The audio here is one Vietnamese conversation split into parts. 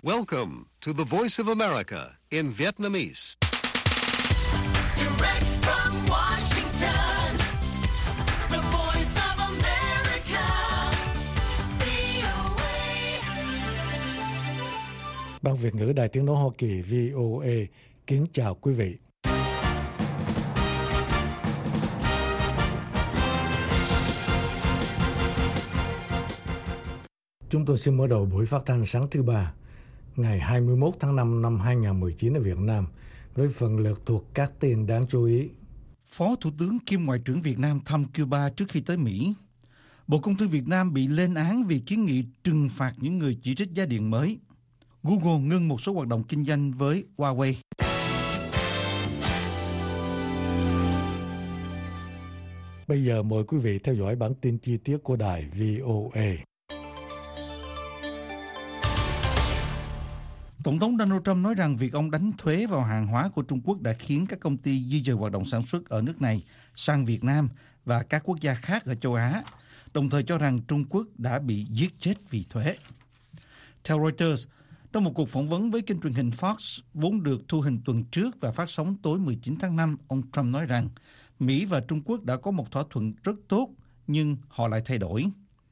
Welcome to the Voice of America in Vietnamese. Direct from Washington, the Voice of America, VOA. Ban Việt ngữ Đài Tiếng nói Hoa Kỳ VOA kính chào quý vị. Chúng tôi xin mở đầu buổi phát thanh sáng thứ Ba, ngày 21 tháng 5 năm 2019 ở Việt Nam, với phần lượt thuộc các tin đáng chú ý. Phó Thủ tướng kiêm Ngoại trưởng Việt Nam thăm Cuba trước khi tới Mỹ. Bộ Công Thương Việt Nam bị lên án vì kiến nghị trừng phạt những người chỉ trích giá điện mới. Google ngưng một số hoạt động kinh doanh với Huawei. Bây giờ mời quý vị theo dõi bản tin chi tiết của đài VOA. Tổng thống Donald Trump nói rằng việc ông đánh thuế vào hàng hóa của Trung Quốc đã khiến các công ty di dời hoạt động sản xuất ở nước này sang Việt Nam và các quốc gia khác ở châu Á, đồng thời cho rằng Trung Quốc đã bị giết chết vì thuế. Theo Reuters, trong một cuộc phỏng vấn với kênh truyền hình Fox vốn được thu hình tuần trước và phát sóng tối 19 tháng 5, ông Trump nói rằng Mỹ và Trung Quốc đã có một thỏa thuận rất tốt nhưng họ lại thay đổi.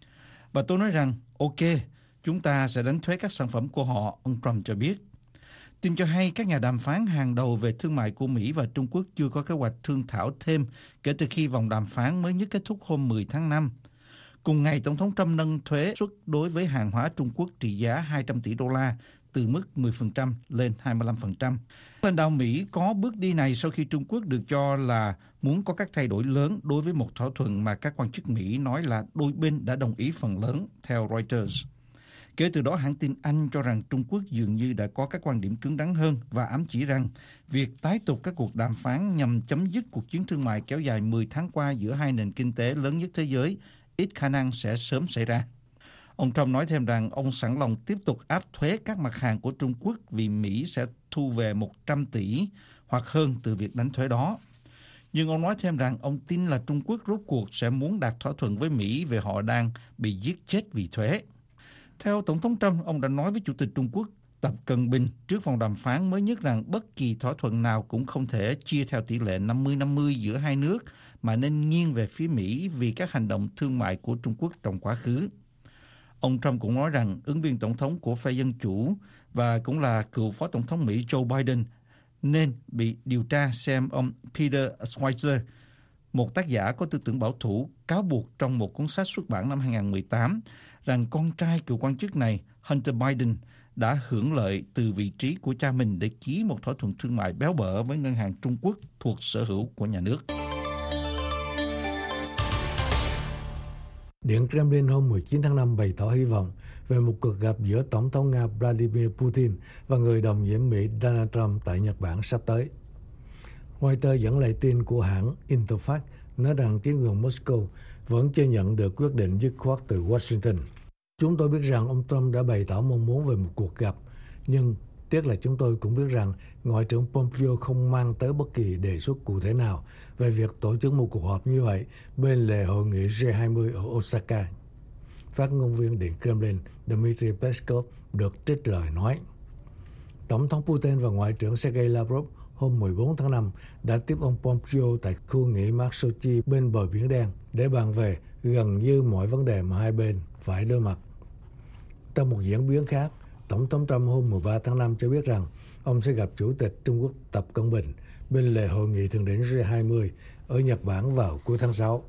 Và tôi nói rằng, ok, chúng ta sẽ đánh thuế các sản phẩm của họ, ông Trump cho biết. Tin cho hay các nhà đàm phán hàng đầu về thương mại của Mỹ và Trung Quốc chưa có kế hoạch thương thảo thêm kể từ khi vòng đàm phán mới nhất kết thúc hôm 10 tháng 5. Cùng ngày, Tổng thống Trump nâng thuế suất đối với hàng hóa Trung Quốc trị giá 200 tỷ đô la từ mức 10% lên 25%. Lãnh đạo Mỹ có bước đi này sau khi Trung Quốc được cho là muốn có các thay đổi lớn đối với một thỏa thuận mà các quan chức Mỹ nói là đôi bên đã đồng ý phần lớn, theo Reuters. Kể từ đó, hãng tin Anh cho rằng Trung Quốc dường như đã có các quan điểm cứng rắn hơn và ám chỉ rằng việc tái tục các cuộc đàm phán nhằm chấm dứt cuộc chiến thương mại kéo dài 10 tháng qua giữa hai nền kinh tế lớn nhất thế giới ít khả năng sẽ sớm xảy ra. Ông Trump nói thêm rằng ông sẵn lòng tiếp tục áp thuế các mặt hàng của Trung Quốc vì Mỹ sẽ thu về 100 tỷ hoặc hơn từ việc đánh thuế đó. Nhưng ông nói thêm rằng ông tin là Trung Quốc rốt cuộc sẽ muốn đạt thỏa thuận với Mỹ về họ đang bị giết chết vì thuế. Theo Tổng thống Trump, ông đã nói với Chủ tịch Trung Quốc Tập Cận Bình trước vòng đàm phán mới nhất rằng bất kỳ thỏa thuận nào cũng không thể chia theo tỷ lệ 50-50 giữa hai nước mà nên nghiêng về phía Mỹ vì các hành động thương mại của Trung Quốc trong quá khứ. Ông Trump cũng nói rằng ứng viên tổng thống của phe Dân Chủ và cũng là cựu Phó Tổng thống Mỹ Joe Biden nên bị điều tra xem ông Peter Schweizer, một tác giả có tư tưởng bảo thủ, cáo buộc trong một cuốn sách xuất bản năm 2018 rằng con trai cựu quan chức này, Hunter Biden, đã hưởng lợi từ vị trí của cha mình để ký một thỏa thuận thương mại béo bở với ngân hàng Trung Quốc thuộc sở hữu của nhà nước. Điện Kremlin hôm 19 tháng 5 bày tỏ hy vọng về một cuộc gặp giữa Tổng thống Nga Vladimir Putin và người đồng nhiệm Mỹ Donald Trump tại Nhật Bản sắp tới. Reuters dẫn lời tin của hãng Interfax nói rằng chính quyền Moscow vẫn chưa nhận được quyết định dứt khoát từ Washington. Chúng tôi biết rằng ông Trump đã bày tỏ mong muốn về một cuộc gặp, nhưng tiếc là chúng tôi cũng biết rằng Ngoại trưởng Pompeo không mang tới bất kỳ đề xuất cụ thể nào về việc tổ chức một cuộc họp như vậy bên lề hội nghị G20 ở Osaka. Phát ngôn viên Điện Kremlin Dmitry Peskov được trích lời nói. Tổng thống Putin và Ngoại trưởng Sergei Lavrov hôm 14 tháng 5 đã tiếp ông Pompeo tại khu nghỉ mát Sochi bên bờ Biển Đen để bàn về gần như mọi vấn đề mà hai bên phải đối mặt. Trong một diễn biến khác, Tổng thống Trump hôm 13 tháng 5 cho biết rằng ông sẽ gặp Chủ tịch Trung Quốc Tập Cận Bình bên lề hội nghị thượng đỉnh G20 ở Nhật Bản vào cuối tháng 6.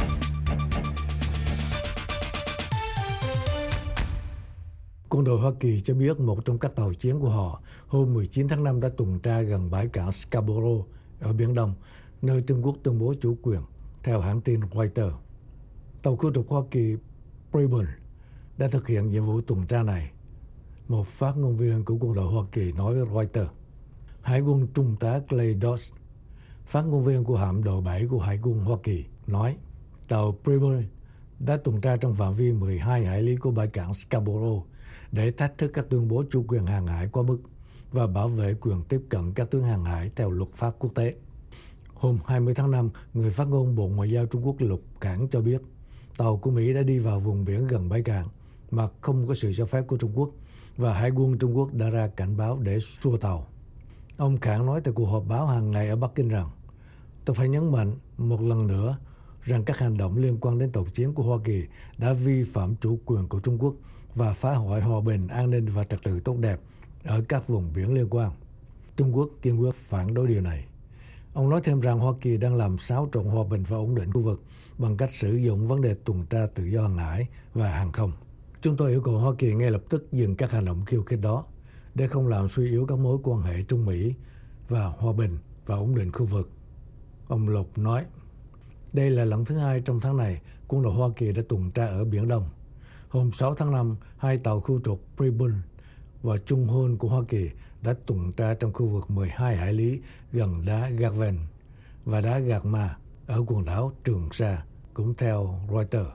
Quân đội Hoa Kỳ cho biết một trong các tàu chiến của họ hôm 19 tháng 5 đã tuần tra gần bãi cảng Scarborough ở Biển Đông, nơi Trung Quốc tuyên bố chủ quyền, theo hãng tin Reuters. Tàu khu trục Hoa Kỳ Preble đã thực hiện nhiệm vụ tuần tra này. Một phát ngôn viên của quân đội Hoa Kỳ nói với Reuters. Hải quân Trung tá Clay Doss, phát ngôn viên của hạm đội 7 của Hải quân Hoa Kỳ, nói tàu Preble đã tuần tra trong phạm vi 12 hải lý của bãi cảng Scarborough để thách thức các tuyên bố chủ quyền hàng hải quá mức và bảo vệ quyền tiếp cận các tuyến hàng hải theo luật pháp quốc tế. Hôm 20 tháng 5, người phát ngôn Bộ Ngoại giao Trung Quốc Lục Cảng cho biết tàu của Mỹ đã đi vào vùng biển gần bãi cảng mà không có sự cho phép của Trung Quốc và Hải quân Trung Quốc đã ra cảnh báo để xua tàu. Ông Khảng nói tại cuộc họp báo hàng ngày ở Bắc Kinh rằng: "Tôi phải nhấn mạnh một lần nữa rằng các hành động liên quan đến tàu chiến của Hoa Kỳ đã vi phạm chủ quyền của Trung Quốc và phá hoại hòa bình, an ninh và trật tự tốt đẹp ở các vùng biển liên quan. Trung Quốc kiên quyết phản đối điều này." Ông nói thêm rằng Hoa Kỳ đang làm xáo trộn hòa bình và ổn định khu vực bằng cách sử dụng vấn đề tuần tra tự do hàng hải và hàng không. "Chúng tôi yêu cầu Hoa Kỳ ngay lập tức dừng các hành động khiêu khích đó để không làm suy yếu các mối quan hệ Trung Mỹ và hòa bình và ổn định khu vực," ông Lục nói. Đây là lần thứ hai trong tháng này quân đội Hoa Kỳ đã tuần tra ở Biển Đông. Hôm 6 tháng 5, 2 tàu khu trục Preble và Trung Hôn của Hoa Kỳ đã tuần tra trong khu vực 12 hải lý gần đá Garven và đá Gạc Ma ở quần đảo Trường Sa, cũng theo Reuters.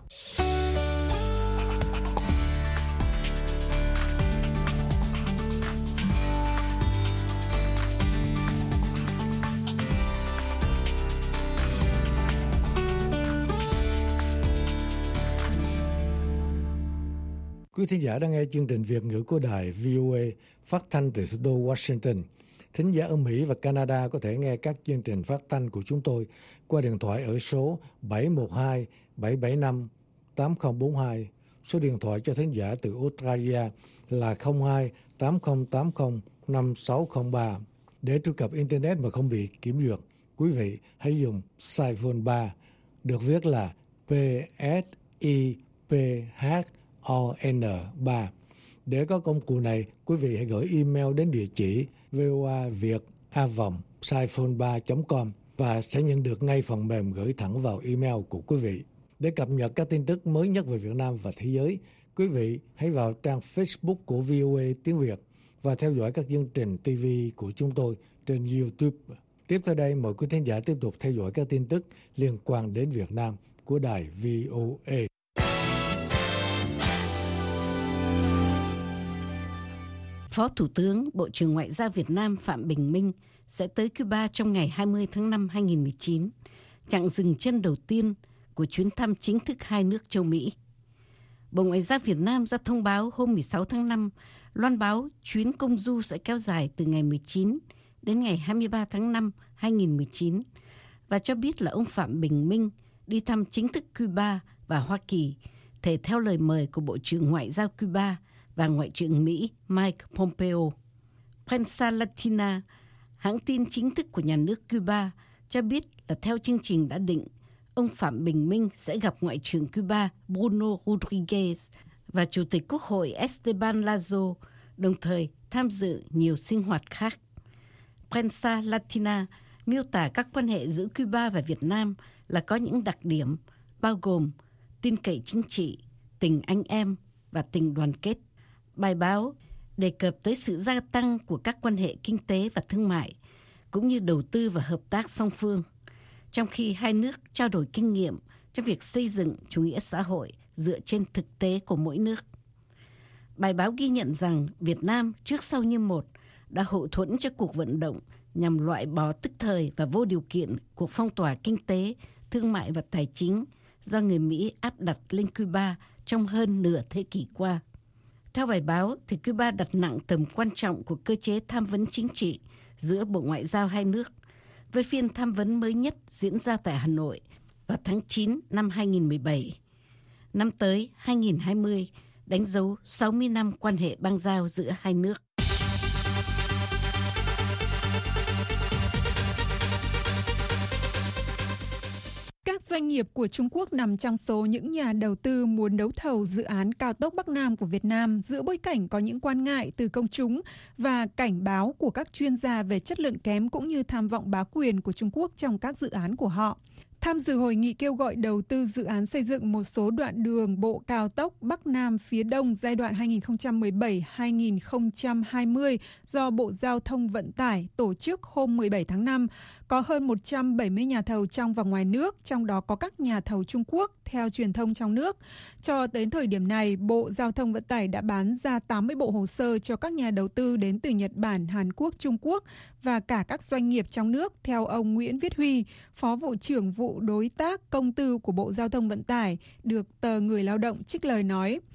Quý thính giả đang nghe chương trình Việt ngữ của đài VOA phát thanh từ thủ đô Washington. Thính giả ở Mỹ và Canada có thể nghe các chương trình phát thanh của chúng tôi qua điện thoại ở số 712-775-8042. Số điện thoại cho thính giả từ Australia là 02-8080-5603. Để truy cập Internet mà không bị kiểm duyệt, quý vị hãy dùng Siphon 3, được viết là PSIPHON3. Để có công cụ này, quý vị hãy gửi email đến địa chỉ voaviet@siphon3.com và sẽ nhận được ngay phần mềm gửi thẳng vào email của quý vị. Để cập nhật các tin tức mới nhất về Việt Nam và thế giới, quý vị hãy vào trang Facebook của VOA tiếng Việt và theo dõi các chương trình TV của chúng tôi trên YouTube. Tiếp theo đây, mời quý thính giả tiếp tục theo dõi các tin tức liên quan đến Việt Nam của đài VOA. Phó Thủ tướng, Bộ trưởng Ngoại giao Việt Nam Phạm Bình Minh sẽ tới Cuba trong ngày 20 tháng 5 2019, chặng dừng chân đầu tiên của chuyến thăm chính thức hai nước châu Mỹ. Bộ Ngoại giao Việt Nam ra thông báo hôm 16 tháng 5, loan báo chuyến công du sẽ kéo dài từ ngày 19 đến ngày 23 tháng 5 2019 và cho biết là ông Phạm Bình Minh đi thăm chính thức Cuba và Hoa Kỳ thể theo lời mời của Bộ trưởng Ngoại giao Cuba và Ngoại trưởng Mỹ Mike Pompeo. Prensa Latina, hãng tin chính thức của nhà nước Cuba, cho biết là theo chương trình đã định, ông Phạm Bình Minh sẽ gặp Ngoại trưởng Cuba Bruno Rodriguez và Chủ tịch Quốc hội Esteban Lazo, đồng thời tham dự nhiều sinh hoạt khác. Prensa Latina miêu tả các quan hệ giữa Cuba và Việt Nam là có những đặc điểm bao gồm tin cậy chính trị, tình anh em và tình đoàn kết. Bài báo đề cập tới sự gia tăng của các quan hệ kinh tế và thương mại, cũng như đầu tư và hợp tác song phương, trong khi hai nước trao đổi kinh nghiệm trong việc xây dựng chủ nghĩa xã hội dựa trên thực tế của mỗi nước. Bài báo ghi nhận rằng Việt Nam trước sau như một đã hậu thuẫn cho cuộc vận động nhằm loại bỏ tức thời và vô điều kiện cuộc phong tỏa kinh tế, thương mại và tài chính do người Mỹ áp đặt lên Cuba trong hơn nửa thế kỷ qua. Theo bài báo, thì Cuba đặt nặng tầm quan trọng của cơ chế tham vấn chính trị giữa Bộ Ngoại giao hai nước, với phiên tham vấn mới nhất diễn ra tại Hà Nội vào tháng 9 năm 2017. Năm tới, 2020, đánh dấu 60 năm quan hệ bang giao giữa hai nước. Các doanh nghiệp của Trung Quốc nằm trong số những nhà đầu tư muốn đấu thầu dự án cao tốc Bắc Nam của Việt Nam giữa bối cảnh có những quan ngại từ công chúng và cảnh báo của các chuyên gia về chất lượng kém cũng như tham vọng bá quyền của Trung Quốc trong các dự án của họ. Tham dự hội nghị kêu gọi đầu tư dự án xây dựng một số đoạn đường bộ cao tốc Bắc Nam phía Đông giai đoạn 2017-2020 do Bộ Giao thông Vận tải tổ chức hôm 17 tháng 5, có hơn 170 nhà thầu trong và ngoài nước, trong đó có các nhà thầu Trung Quốc, theo truyền thông trong nước. Cho tới thời điểm này, Bộ Giao thông Vận tải đã bán ra 80 bộ hồ sơ cho các nhà đầu tư đến từ Nhật Bản, Hàn Quốc, Trung Quốc và cả các doanh nghiệp trong nước, theo ông Nguyễn Viết Huy, Phó Vụ trưởng Vụ Đối tác Công tư của Bộ Giao thông Vận tải, được tờ Người Lao động trích lời nói.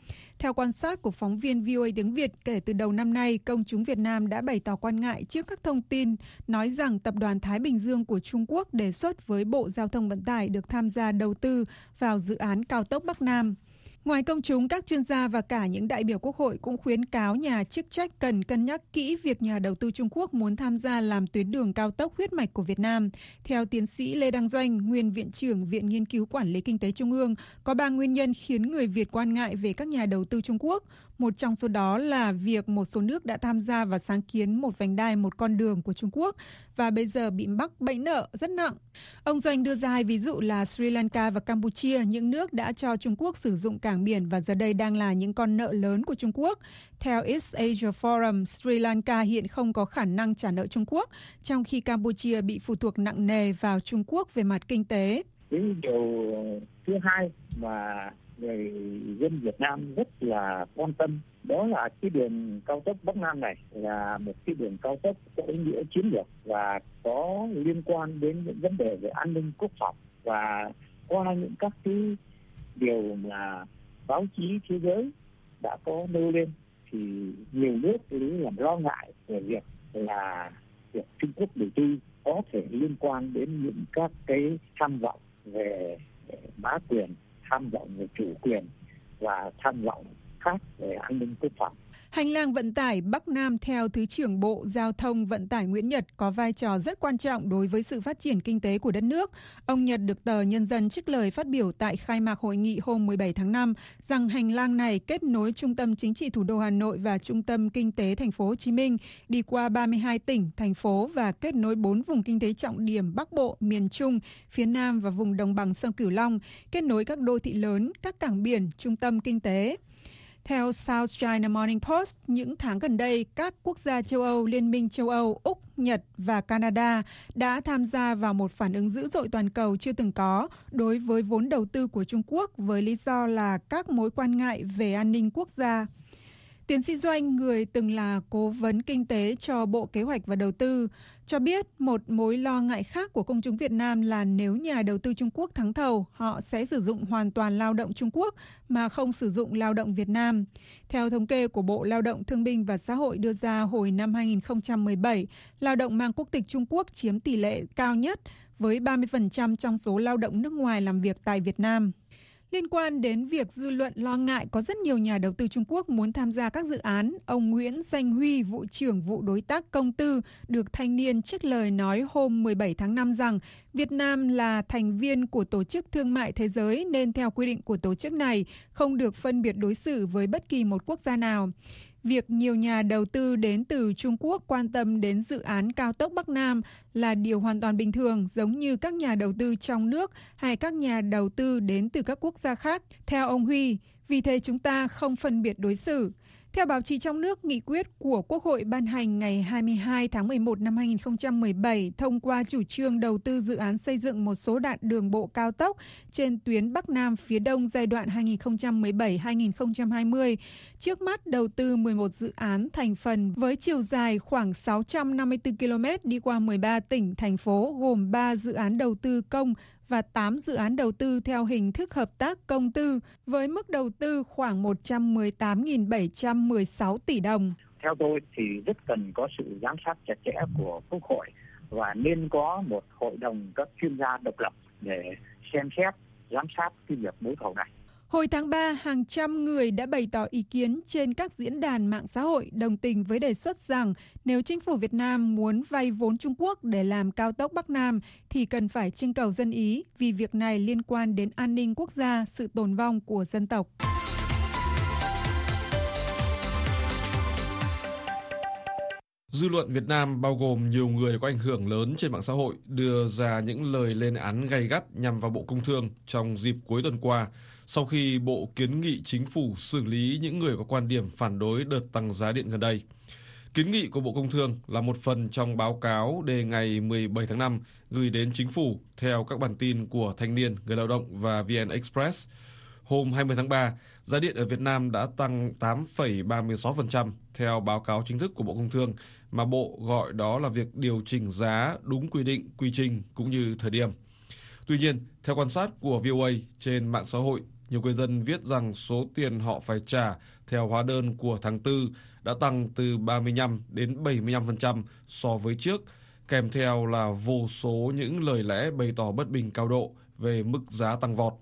Theo quan sát của phóng viên VOA tiếng Việt, kể từ đầu năm nay, công chúng Việt Nam đã bày tỏ quan ngại trước các thông tin nói rằng Tập đoàn Thái Bình Dương của Trung Quốc đề xuất với Bộ Giao thông Vận tải được tham gia đầu tư vào dự án cao tốc Bắc Nam. Ngoài công chúng, các chuyên gia và cả những đại biểu Quốc hội cũng khuyến cáo nhà chức trách cần cân nhắc kỹ việc nhà đầu tư Trung Quốc muốn tham gia làm tuyến đường cao tốc huyết mạch của Việt Nam. Theo tiến sĩ Lê Đăng Doanh, nguyên Viện trưởng Viện Nghiên cứu Quản lý Kinh tế Trung ương, có 3 nguyên nhân khiến người Việt quan ngại về các nhà đầu tư Trung Quốc. Một trong số đó là việc một số nước đã tham gia và sáng kiến một vành đai, một con đường của Trung Quốc và bây giờ bị mắc bẫy nợ rất nặng. Ông Doanh đưa ra 2 ví dụ là Sri Lanka và Campuchia, những nước đã cho Trung Quốc sử dụng cảng biển và giờ đây đang là những con nợ lớn của Trung Quốc. Theo East Asia Forum, Sri Lanka hiện không có khả năng trả nợ Trung Quốc, trong khi Campuchia bị phụ thuộc nặng nề vào Trung Quốc về mặt kinh tế. Cái điều thứ hai mà người dân Việt Nam rất là quan tâm đó là cái đường cao tốc Bắc Nam này là một cái đường cao tốc có ý nghĩa chiến lược và có liên quan đến những vấn đề về an ninh quốc phòng, và qua những các cái điều mà báo chí thế giới đã có nêu lên thì nhiều nước làm lo ngại về việc là việc Trung Quốc đầu tư có thể liên quan đến những các cái tham vọng về bá quyền, tham vọng về chủ quyền và tham vọng khác về an ninh quốc phòng. Hành lang vận tải Bắc Nam theo Thứ trưởng Bộ Giao thông Vận tải Nguyễn Nhật có vai trò rất quan trọng đối với sự phát triển kinh tế của đất nước. Ông Nhật được tờ Nhân dân trích lời phát biểu tại khai mạc hội nghị hôm 17 tháng 5 rằng hành lang này kết nối trung tâm chính trị thủ đô Hà Nội và trung tâm kinh tế thành phố Hồ Chí Minh, đi qua 32 tỉnh, thành phố và kết nối 4 vùng kinh tế trọng điểm Bắc Bộ, miền Trung, phía Nam và vùng đồng bằng sông Cửu Long, kết nối các đô thị lớn, các cảng biển, trung tâm kinh tế. Theo South China Morning Post, những tháng gần đây, các quốc gia châu Âu, Liên minh châu Âu, Úc, Nhật và Canada đã tham gia vào một phản ứng dữ dội toàn cầu chưa từng có đối với vốn đầu tư của Trung Quốc với lý do là các mối quan ngại về an ninh quốc gia. Tiến sĩ Doanh, người từng là cố vấn kinh tế cho Bộ Kế hoạch và Đầu tư, cho biết một mối lo ngại khác của công chúng Việt Nam là nếu nhà đầu tư Trung Quốc thắng thầu, họ sẽ sử dụng hoàn toàn lao động Trung Quốc mà không sử dụng lao động Việt Nam. Theo thống kê của Bộ Lao động Thương binh và Xã hội đưa ra hồi năm 2017, lao động mang quốc tịch Trung Quốc chiếm tỷ lệ cao nhất với 30% trong số lao động nước ngoài làm việc tại Việt Nam. Liên quan đến việc dư luận lo ngại có rất nhiều nhà đầu tư Trung Quốc muốn tham gia các dự án, ông Nguyễn Danh Huy, vụ trưởng vụ đối tác công tư, được Thanh niên trích lời nói hôm 17 tháng 5 rằng Việt Nam là thành viên của Tổ chức Thương mại Thế giới nên theo quy định của tổ chức này không được phân biệt đối xử với bất kỳ một quốc gia nào. Việc nhiều nhà đầu tư đến từ Trung Quốc quan tâm đến dự án cao tốc Bắc Nam là điều hoàn toàn bình thường, giống như các nhà đầu tư trong nước hay các nhà đầu tư đến từ các quốc gia khác. Theo ông Huy, vì thế chúng ta không phân biệt đối xử. Theo báo chí trong nước, nghị quyết của Quốc hội ban hành ngày 22 tháng 11 năm 2017 thông qua chủ trương đầu tư dự án xây dựng một số đoạn đường bộ cao tốc trên tuyến Bắc Nam phía Đông giai đoạn 2017-2020. Trước mắt đầu tư 11 dự án thành phần với chiều dài khoảng 654 km đi qua 13 tỉnh, thành phố gồm 3 dự án đầu tư công và 8 dự án đầu tư theo hình thức hợp tác công tư với mức đầu tư khoảng 118.716 tỷ đồng. Theo tôi thì rất cần có sự giám sát chặt chẽ của Quốc hội và nên có một hội đồng các chuyên gia độc lập để xem xét, giám sát cái việc đấu thầu này. Hồi tháng 3, hàng trăm người đã bày tỏ ý kiến trên các diễn đàn mạng xã hội đồng tình với đề xuất rằng nếu chính phủ Việt Nam muốn vay vốn Trung Quốc để làm cao tốc Bắc Nam thì cần phải trưng cầu dân ý vì việc này liên quan đến an ninh quốc gia, sự tồn vong của dân tộc. Dư luận Việt Nam bao gồm nhiều người có ảnh hưởng lớn trên mạng xã hội đưa ra những lời lên án gay gắt nhằm vào Bộ Công Thương trong dịp cuối tuần qua, sau khi Bộ kiến nghị chính phủ xử lý những người có quan điểm phản đối đợt tăng giá điện gần đây. Kiến nghị của Bộ Công Thương là một phần trong báo cáo đề ngày 17 tháng 5 gửi đến chính phủ theo các bản tin của Thanh niên, Người lao động và VN Express. Hôm 20 tháng 3, giá điện ở Việt Nam đã tăng 8,36% theo báo cáo chính thức của Bộ Công Thương, mà Bộ gọi đó là việc điều chỉnh giá đúng quy định, quy trình cũng như thời điểm. Tuy nhiên, theo quan sát của VOA trên mạng xã hội, nhiều người dân viết rằng số tiền họ phải trả theo hóa đơn của tháng 4 đã tăng từ 35 đến 75% so với trước, kèm theo là vô số những lời lẽ bày tỏ bất bình cao độ về mức giá tăng vọt.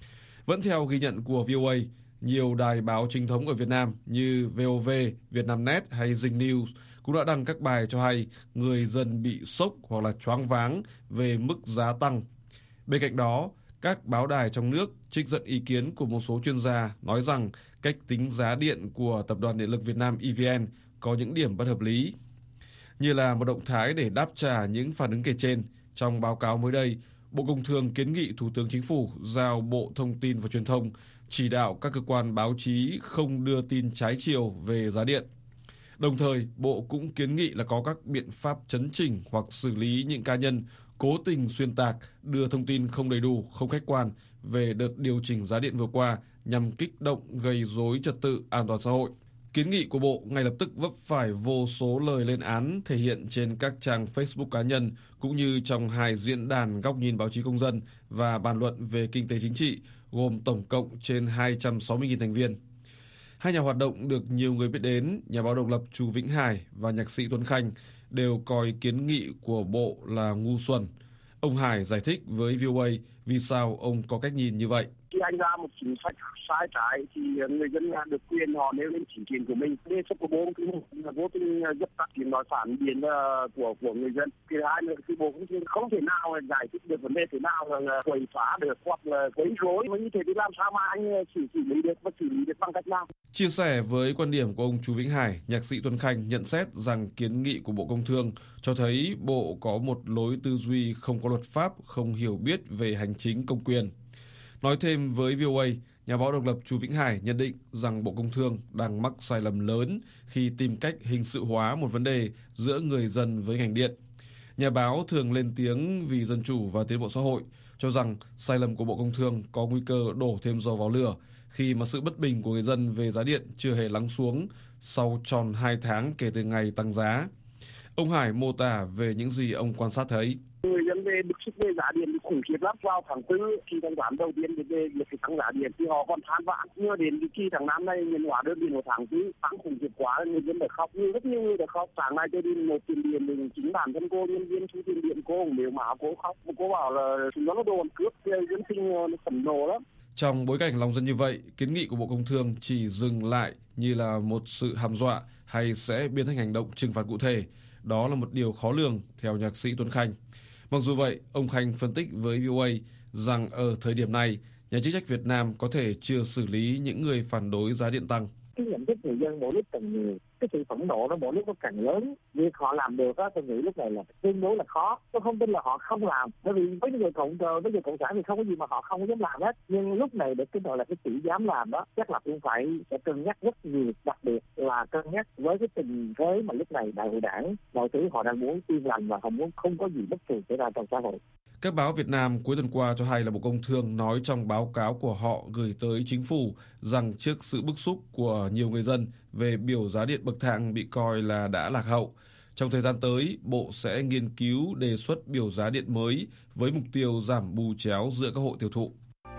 Vẫn theo ghi nhận của VOA, nhiều đài báo chính thống ở Việt Nam như VOV, Vietnamnet hay Zing News cũng đã đăng các bài cho hay người dân bị sốc hoặc là choáng váng về mức giá tăng. Bên cạnh đó, các báo đài trong nước trích dẫn ý kiến của một số chuyên gia nói rằng cách tính giá điện của Tập đoàn Điện lực Việt Nam EVN có những điểm bất hợp lý. Như là một động thái để đáp trả những phản ứng kể trên, trong báo cáo mới đây, Bộ Công Thương kiến nghị Thủ tướng Chính phủ giao Bộ Thông tin và Truyền thông chỉ đạo các cơ quan báo chí không đưa tin trái chiều về giá điện. Đồng thời, Bộ cũng kiến nghị là có các biện pháp chấn chỉnh hoặc xử lý những cá nhân cố tình xuyên tạc, đưa thông tin không đầy đủ, không khách quan về đợt điều chỉnh giá điện vừa qua nhằm kích động gây rối trật tự an toàn xã hội. Kiến nghị của Bộ ngay lập tức vấp phải vô số lời lên án thể hiện trên các trang Facebook cá nhân cũng như trong 2 diễn đàn góc nhìn báo chí công dân và bàn luận về kinh tế chính trị, gồm tổng cộng trên 260.000 thành viên. Hai nhà hoạt động được nhiều người biết đến, nhà báo độc lập Chu Vĩnh Hải và nhạc sĩ Tuấn Khanh, đều coi kiến nghị của Bộ là ngu xuẩn. Ông Hải giải thích với VOA vì sao ông có cách nhìn như vậy. Khi anh ra một chính sách sai trái thì người dân được quyền họ nêu lên chính kiến của mình. Đề xuất của Bộ là vô tình giúp tắt tiếng nói phản biện của người dân. Thứ hai nữa thì Bộ không thể nào giải thích được vấn đề thế nào là quấy phá được hoặc là quấy rối. Như thế thì làm sao mà anh xử lý được và xử lý được bằng cách nào? Chia sẻ với quan điểm của ông Chu Vĩnh Hải, nhạc sĩ Tuấn Khanh nhận xét rằng kiến nghị của Bộ Công Thương cho thấy Bộ có một lối tư duy không có luật pháp, không hiểu biết về hành chính công quyền. Nói thêm với VOA, nhà báo độc lập Chu Vĩnh Hải nhận định rằng Bộ Công Thương đang mắc sai lầm lớn khi tìm cách hình sự hóa một vấn đề giữa người dân với ngành điện. Nhà báo thường lên tiếng vì dân chủ và tiến bộ xã hội, cho rằng sai lầm của Bộ Công Thương có nguy cơ đổ thêm dầu vào lửa khi mà sự bất bình của người dân về giá điện chưa hề lắng xuống sau tròn 2 tháng kể từ ngày tăng giá. Ông Hải mô tả về những gì ông quan sát thấy. Người dân về bức xúc về giá điện khủng khiếp lắm. Vào tháng 4 khi thanh toán đầu tiên về việc tăng giá điện thì họ còn than vãn. Nhưng đến khi tháng 5 này nhân hóa đơn điện của tháng 4 tăng khủng khiếp quá, người dân đã khóc. Nhưng rất nhiều người đã khóc. Sáng nay tôi đi nộp tiền điện thì chính bản thân cô nhân viên thu tiền điện cô nếu mà cô khóc, cô bảo là chúng nó đồn cướp, thì dân sinh phẫn nộ lắm. Trong bối cảnh lòng dân như vậy, kiến nghị của Bộ Công Thương chỉ dừng lại như là một sự hăm dọa hay sẽ biến thành hành động trừng phạt cụ thể. Đó là một điều khó lường, theo nhạc sĩ Tuấn Khanh. Mặc dù vậy, ông Khanh phân tích với VOA rằng ở thời điểm này, nhà chức trách Việt Nam có thể chưa xử lý những người phản đối giá điện tăng. Cái nhận thức người dân mỗi lúc càng nhiều, cái sự phẫn nộ nó mỗi lúc nó càng lớn. Việc họ làm được đó, tôi nghĩ lúc này là tương đối là khó. Tôi không tin là họ không làm, bởi vì với những người cộng sản thì không có gì mà họ không có dám làm hết. Nhưng lúc này để cái gọi là cái sự dám làm đó, chắc là cũng phải cân nhắc rất nhiều, đặc biệt là cân nhắc với cái tình thế mà lúc này đại hội đảng, mọi thứ họ đang muốn yên lành và họ muốn không có gì bất thường xảy ra trong xã hội. Các báo Việt Nam cuối tuần qua cho hay là Bộ Công Thương nói trong báo cáo của họ gửi tới chính phủ rằng trước sự bức xúc của nhiều người dân về biểu giá điện bậc thang bị coi là đã lạc hậu, trong thời gian tới, Bộ sẽ nghiên cứu đề xuất biểu giá điện mới với mục tiêu giảm bù chéo giữa các hộ tiêu thụ.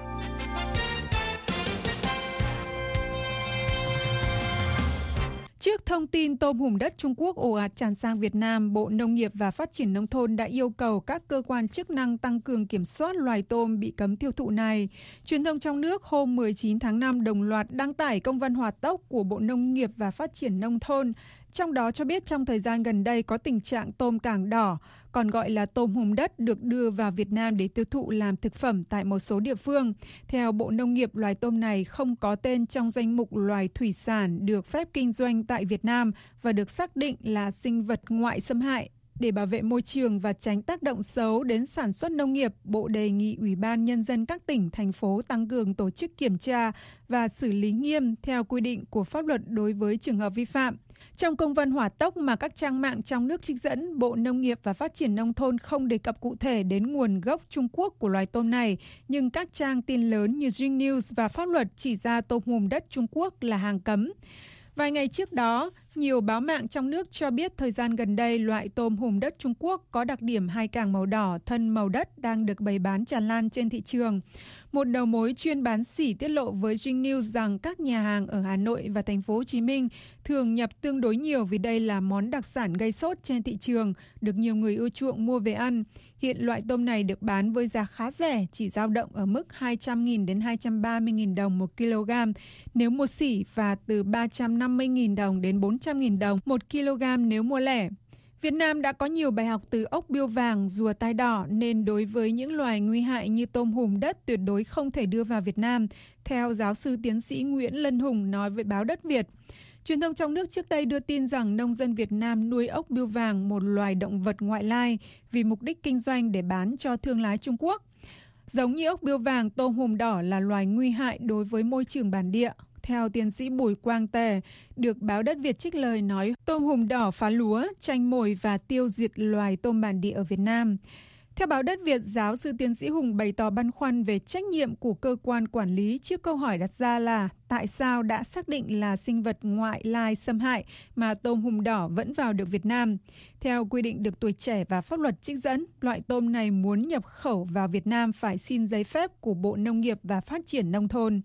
Trước thông tin tôm hùm đất Trung Quốc ồ ạt tràn sang Việt Nam, Bộ Nông nghiệp và Phát triển Nông thôn đã yêu cầu các cơ quan chức năng tăng cường kiểm soát loài tôm bị cấm tiêu thụ này. Truyền thông trong nước hôm 19 tháng 5 đồng loạt đăng tải công văn hỏa tốc của Bộ Nông nghiệp và Phát triển Nông thôn, trong đó cho biết trong thời gian gần đây có tình trạng tôm càng đỏ, còn gọi là tôm hùm đất được đưa vào Việt Nam để tiêu thụ làm thực phẩm tại một số địa phương. Theo Bộ Nông nghiệp, loài tôm này không có tên trong danh mục loài thủy sản được phép kinh doanh tại Việt Nam và được xác định là sinh vật ngoại xâm hại. Để bảo vệ môi trường và tránh tác động xấu đến sản xuất nông nghiệp, Bộ đề nghị Ủy ban Nhân dân các tỉnh, thành phố tăng cường tổ chức kiểm tra và xử lý nghiêm theo quy định của pháp luật đối với trường hợp vi phạm. Trong công văn hỏa tốc mà các trang mạng trong nước trích dẫn, Bộ Nông nghiệp và Phát triển Nông thôn không đề cập cụ thể đến nguồn gốc Trung Quốc của loài tôm này, nhưng các trang tin lớn như Zing News và pháp luật chỉ ra tôm hùm đất Trung Quốc là hàng cấm. Vài ngày trước đó, Nhiều báo mạng trong nước cho biết thời gian gần đây, loại tôm hùm đất Trung Quốc có đặc điểm hai càng màu đỏ, thân màu đất đang được bày bán tràn lan trên thị trường. Một đầu mối chuyên bán sỉ tiết lộ với Jing News rằng các nhà hàng ở Hà Nội và thành phố Hồ Chí Minh thường nhập tương đối nhiều vì đây là món đặc sản gây sốt trên thị trường, được nhiều người ưa chuộng mua về ăn. Hiện loại tôm này được bán với giá khá rẻ, chỉ dao động ở mức 200.000 đến 230.000 đồng một kg nếu mua sỉ và từ 350.000 đồng đến 400.000 đồng một kg nếu mua lẻ. Việt Nam đã có nhiều bài học từ ốc bươu vàng, rùa tai đỏ nên đối với những loài nguy hại như tôm hùm đất tuyệt đối không thể đưa vào Việt Nam, theo giáo sư tiến sĩ Nguyễn Lân Hùng nói với báo Đất Việt. Truyền thông trong nước trước đây đưa tin rằng nông dân Việt Nam nuôi ốc bươu vàng, một loài động vật ngoại lai, vì mục đích kinh doanh để bán cho thương lái Trung Quốc. Giống như ốc bươu vàng, tôm hùm đỏ là loài nguy hại đối với môi trường bản địa. Theo tiến sĩ Bùi Quang Tề, được báo Đất Việt trích lời nói tôm hùm đỏ phá lúa, tranh mồi và tiêu diệt loài tôm bản địa ở Việt Nam. Theo báo Đất Việt, giáo sư tiến sĩ Hùng bày tỏ băn khoăn về trách nhiệm của cơ quan quản lý trước câu hỏi đặt ra là tại sao đã xác định là sinh vật ngoại lai xâm hại mà tôm hùm đỏ vẫn vào được Việt Nam. Theo quy định được Tuổi Trẻ và Pháp luật trích dẫn, loại tôm này muốn nhập khẩu vào Việt Nam phải xin giấy phép của Bộ Nông nghiệp và Phát triển Nông thôn.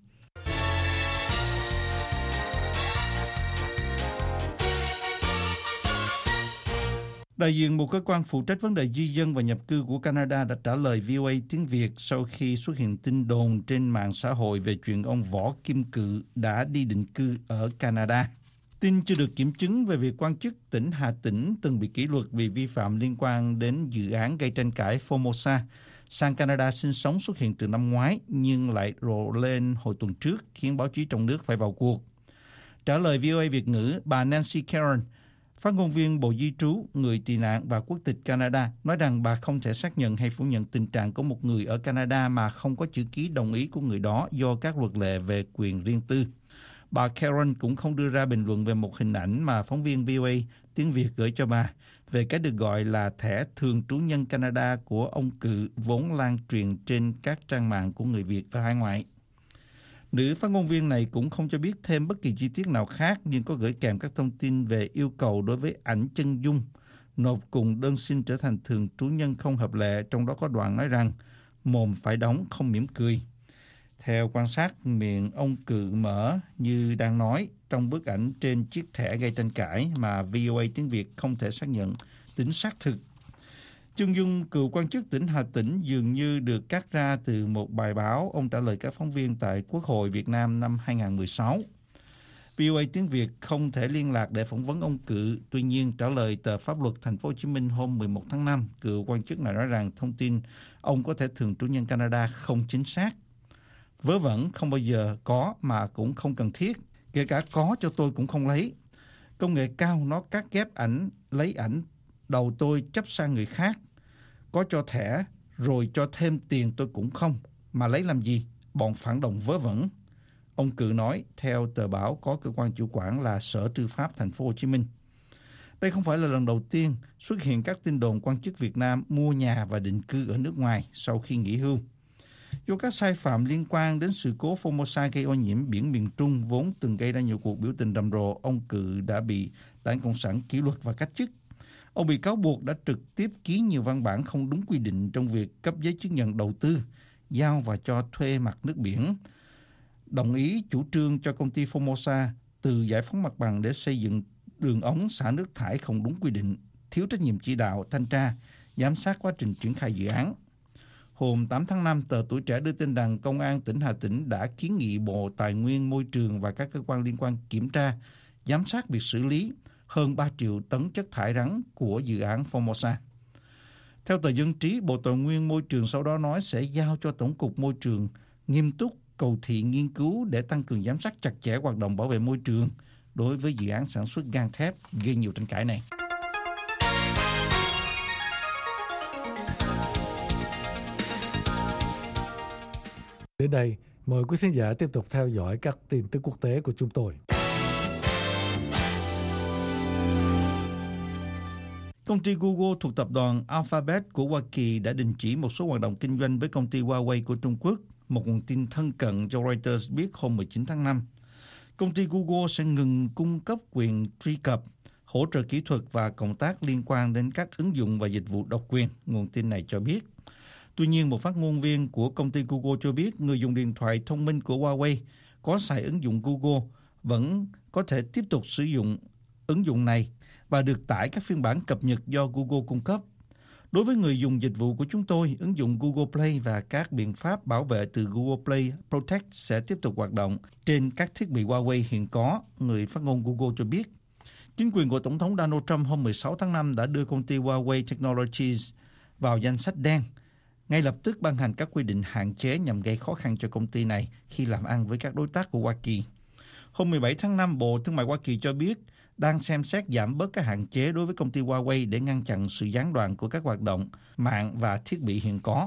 Đại diện một cơ quan phụ trách vấn đề di dân và nhập cư của Canada đã trả lời VOA tiếng Việt sau khi xuất hiện tin đồn trên mạng xã hội về chuyện ông Võ Kim Cự đã đi định cư ở Canada. Tin chưa được kiểm chứng về việc quan chức tỉnh Hà Tĩnh từng bị kỷ luật vì vi phạm liên quan đến dự án gây tranh cãi Formosa sang Canada sinh sống xuất hiện từ năm ngoái nhưng lại rộ lên hồi tuần trước khiến báo chí trong nước phải vào cuộc. Trả lời VOA Việt ngữ, bà Nancy Karen, phát ngôn viên Bộ Di trú, Người tị nạn và Quốc tịch Canada, nói rằng bà không thể xác nhận hay phủ nhận tình trạng của một người ở Canada mà không có chữ ký đồng ý của người đó do các luật lệ về quyền riêng tư. Bà Karen cũng không đưa ra bình luận về một hình ảnh mà phóng viên VOA tiếng Việt gửi cho bà về cái được gọi là thẻ thường trú nhân Canada của ông Cự vốn lan truyền trên các trang mạng của người Việt ở hải ngoại. Nữ phát ngôn viên này cũng không cho biết thêm bất kỳ chi tiết nào khác nhưng có gửi kèm các thông tin về yêu cầu đối với ảnh chân dung nộp cùng đơn xin trở thành thường trú nhân không hợp lệ, trong đó có đoạn nói rằng mồm phải đóng không mỉm cười. Theo quan sát, miệng ông Cự mở như đang nói trong bức ảnh trên chiếc thẻ gây tranh cãi mà VOA tiếng Việt không thể xác nhận tính xác thực. Chân dung cựu quan chức tỉnh Hà Tĩnh dường như được cắt ra từ một bài báo ông trả lời các phóng viên tại Quốc hội Việt Nam năm 2016. VOA tiếng Việt không thể liên lạc để phỏng vấn ông Cự, tuy nhiên trả lời tờ Pháp luật Thành phố Hồ Chí Minh hôm 11 tháng 5, cựu quan chức này nói rằng thông tin ông có thể thường trú nhân Canada không chính xác. Vớ vẩn, không bao giờ có mà cũng không cần thiết, kể cả có cho tôi cũng không lấy. Công nghệ cao nó cắt ghép ảnh, lấy ảnh đầu tôi chấp sang người khác. Có cho thẻ rồi cho thêm tiền tôi cũng không, mà lấy làm gì, bọn phản động vớ vẩn. Ông Cự nói theo tờ báo có cơ quan chủ quản là Sở Tư pháp Thành phố Hồ Chí Minh. Đây không phải là lần đầu tiên xuất hiện các tin đồn quan chức Việt Nam mua nhà và định cư ở nước ngoài sau khi nghỉ hưu. Do các sai phạm liên quan đến sự cố Formosa gây ô nhiễm biển miền Trung vốn từng gây ra nhiều cuộc biểu tình rầm rộ, ông Cự đã bị Đảng Cộng sản kỷ luật và cách chức. Ông bị cáo buộc đã trực tiếp ký nhiều văn bản không đúng quy định trong việc cấp giấy chứng nhận đầu tư, giao và cho thuê mặt nước biển, đồng ý chủ trương cho công ty Formosa từ giải phóng mặt bằng để xây dựng đường ống xả nước thải không đúng quy định, thiếu trách nhiệm chỉ đạo, thanh tra, giám sát quá trình triển khai dự án. Hôm 8 tháng 5, tờ Tuổi Trẻ đưa tin rằng Công an tỉnh Hà Tĩnh đã kiến nghị Bộ Tài nguyên Môi trường và các cơ quan liên quan kiểm tra, giám sát việc xử lý hơn 3 triệu tấn chất thải rắn của dự án Formosa. Theo tờ Dân trí, Bộ Tài nguyên Môi trường sau đó nói sẽ giao cho Tổng cục Môi trường nghiêm túc cầu thị nghiên cứu để tăng cường giám sát chặt chẽ hoạt động bảo vệ môi trường đối với dự án sản xuất gang thép gây nhiều tranh cãi này. Đến đây, mời quý khán giả tiếp tục theo dõi các tin tức quốc tế của chúng tôi. Công ty Google thuộc tập đoàn Alphabet của Hoa Kỳ đã đình chỉ một số hoạt động kinh doanh với công ty Huawei của Trung Quốc, một nguồn tin thân cận cho Reuters biết hôm 19 tháng 5. Công ty Google sẽ ngừng cung cấp quyền truy cập, hỗ trợ kỹ thuật và cộng tác liên quan đến các ứng dụng và dịch vụ độc quyền, nguồn tin này cho biết. Tuy nhiên, một phát ngôn viên của công ty Google cho biết người dùng điện thoại thông minh của Huawei có xài ứng dụng Google vẫn có thể tiếp tục sử dụng ứng dụng này và được tải các phiên bản cập nhật do Google cung cấp. Đối với người dùng dịch vụ của chúng tôi, ứng dụng Google Play và các biện pháp bảo vệ từ Google Play Protect sẽ tiếp tục hoạt động trên các thiết bị Huawei hiện có, người phát ngôn Google cho biết. Chính quyền của Tổng thống Donald Trump hôm 16 tháng 5 đã đưa công ty Huawei Technologies vào danh sách đen, ngay lập tức ban hành các quy định hạn chế nhằm gây khó khăn cho công ty này khi làm ăn với các đối tác của Hoa Kỳ. Hôm 17 tháng 5, Bộ Thương mại Hoa Kỳ cho biết đang xem xét giảm bớt các hạn chế đối với công ty Huawei để ngăn chặn sự gián đoạn của các hoạt động mạng và thiết bị hiện có.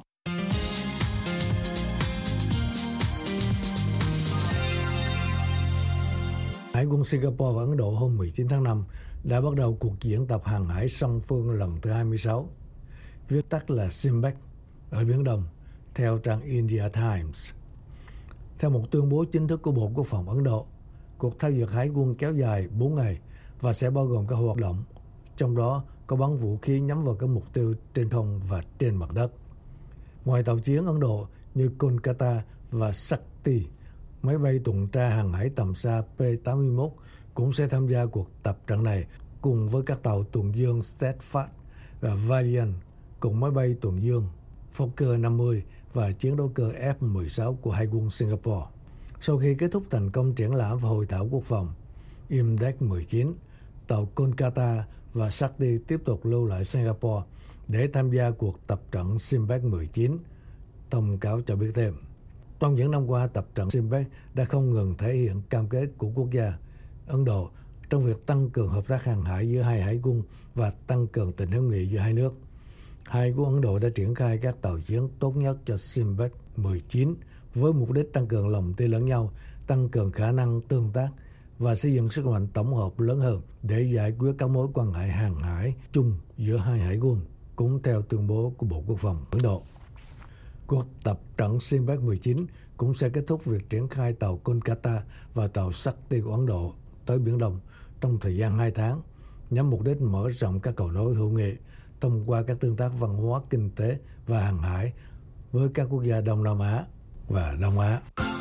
Hải quân Singapore và Ấn Độ hôm 19 tháng 5 đã bắt đầu cuộc diễn tập hàng hải song phương lần thứ 26, viết tắt là SIMBEC, ở Biển Đông, theo trang India Times. Theo một tuyên bố chính thức của Bộ Quốc phòng Ấn Độ, cuộc thao dượt hải quân kéo dài 4 ngày và sẽ bao gồm các hoạt động, trong đó có bắn vũ khí nhắm vào các mục tiêu trên không và trên mặt đất. Ngoài tàu chiến Ấn Độ như Kolkata và Shakti, máy bay tuần tra hàng hải tầm xa P-81 cũng sẽ tham gia cuộc tập trận này cùng với các tàu tuần dương Steadfast và Valiant, cùng máy bay tuần dương Fokker 50 và chiến đấu cơ F-16 của Hải quân Singapore. Sau khi kết thúc thành công triển lãm và hội thảo quốc phòng IMDEC 19, tàu Kolkata và Shakti tiếp tục lưu lại Singapore để tham gia cuộc tập trận SIMBEC 19, thông cáo cho biết thêm. Trong những năm qua, tập trận SIMBEC đã không ngừng thể hiện cam kết của quốc gia Ấn Độ trong việc tăng cường hợp tác hàng hải giữa hai hải quân và tăng cường tình hữu nghị giữa hai nước. Hải quân Ấn Độ đã triển khai các tàu chiến tốt nhất cho SIMBEC 19 với mục đích tăng cường lòng tin lẫn nhau, tăng cường khả năng tương tác và xây dựng sức mạnh tổng hợp lớn hơn để giải quyết các mối quan hệ hàng hải chung giữa hai hải quân, cũng theo tuyên bố của Bộ Quốc phòng Ấn Độ. Cuộc tập trận SIMBEC 19 cũng sẽ kết thúc việc triển khai tàu Kolkata và tàu Shakti của Ấn Độ tới Biển Đông trong thời gian 2 tháng, nhằm mục đích mở rộng các cầu nối hữu nghị thông qua các tương tác văn hóa, kinh tế và hàng hải với các quốc gia Đông Nam Á và Đông Á.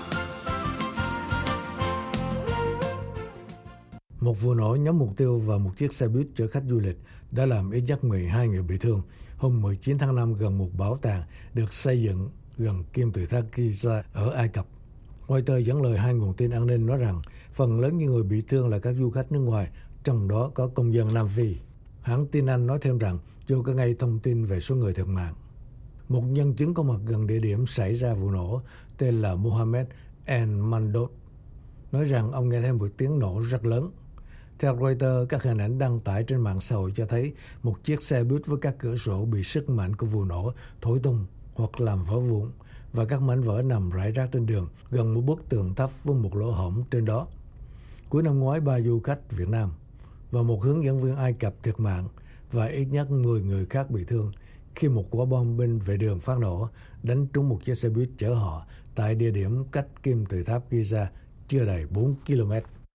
Một vụ nổ nhắm mục tiêu vào một chiếc xe buýt chở khách du lịch đã làm ít nhất 12 người bị thương hôm 19 tháng 5 gần một bảo tàng được xây dựng gần kim tự tháp Giza ở Ai Cập. Reuters dẫn lời hai nguồn tin an ninh nói rằng phần lớn những người bị thương là các du khách nước ngoài, trong đó có công dân Nam Phi. Hãng tin Anh nói thêm rằng chưa có ngay thông tin về số người thiệt mạng. Một nhân chứng có mặt gần địa điểm xảy ra vụ nổ tên là Mohammed Al-Mandod nói rằng ông nghe thấy một tiếng nổ rất lớn. Theo Reuters, các hình ảnh đăng tải trên mạng xã hội cho thấy một chiếc xe buýt với các cửa sổ bị sức mạnh của vụ nổ thổi tung hoặc làm vỡ vụn và các mảnh vỡ nằm rải rác trên đường gần một bức tường thấp với một lỗ hổng trên đó. Cuối năm ngoái, 3 du khách Việt Nam và một hướng dẫn viên Ai Cập thiệt mạng và ít nhất 10 người khác bị thương khi một quả bom bên vệ đường phát nổ đánh trúng một chiếc xe buýt chở họ tại địa điểm cách kim tự tháp Giza chưa đầy 4 km.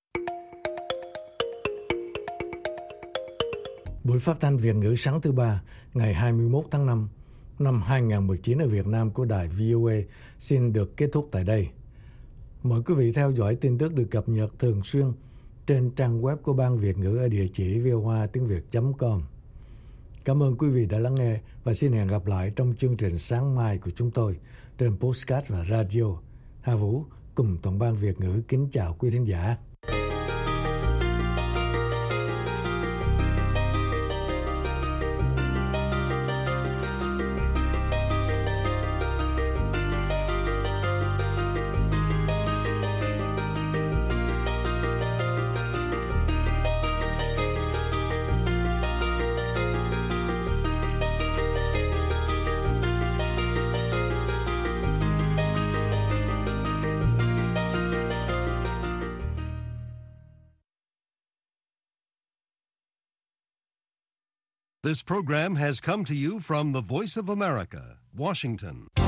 Buổi phát thanh Việt ngữ sáng thứ Ba, ngày 21 tháng 5 năm 2019 ở Việt Nam của đài VOA xin được kết thúc tại đây. Mời quý vị theo dõi tin tức được cập nhật thường xuyên trên trang web của Ban Việt ngữ ở địa chỉ voatinhviet.com. Cảm ơn quý vị đã lắng nghe và xin hẹn gặp lại trong chương trình sáng mai của chúng tôi trên podcast và radio. Hà Vũ cùng toàn ban Việt ngữ kính chào quý thính giả. This program has come to you from the Voice of America, Washington.